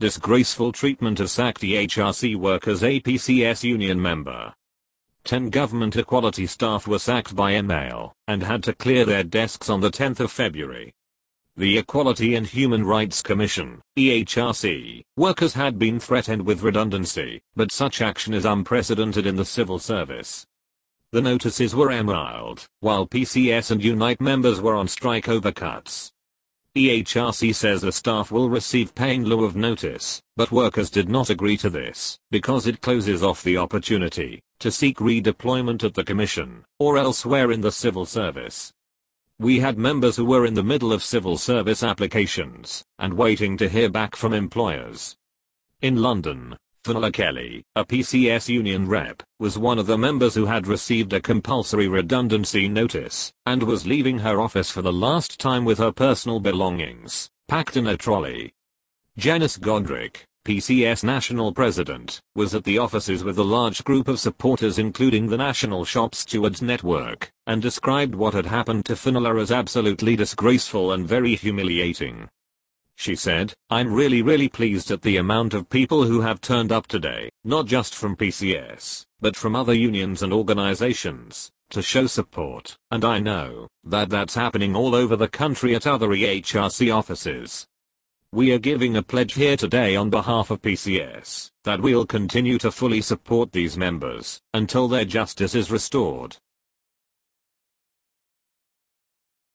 Disgraceful treatment of sacked EHRC workers. A PCS union member. 10 government equality staff were sacked by email and had to clear their desks on the 10th of February. The Equality and Human Rights Commission, EHRC, workers had been threatened with redundancy, but such action is unprecedented in the civil service. The notices were emailed, while PCS and Unite members were on strike over cuts. EHRC says the staff will receive pay in lieu of notice, but workers did not agree to this, because it closes off the opportunity to seek redeployment at the commission, or elsewhere in the civil service. We had members who were in the middle of civil service applications, and waiting to hear back from employers. In London, Finola Kelly, a PCS union rep, was one of the members who had received a compulsory redundancy notice, and was leaving her office for the last time with her personal belongings, packed in a trolley. Janice Godric, PCS national president, was at the offices with a large group of supporters including the National Shop Stewards Network, and described what had happened to Finola as absolutely disgraceful and very humiliating. She said, "I'm really pleased at the amount of people who have turned up today, not just from PCS, but from other unions and organizations, to show support, and I know that that's happening all over the country at other EHRC offices. We are giving a pledge here today on behalf of PCS, that we'll continue to fully support these members, until their justice is restored."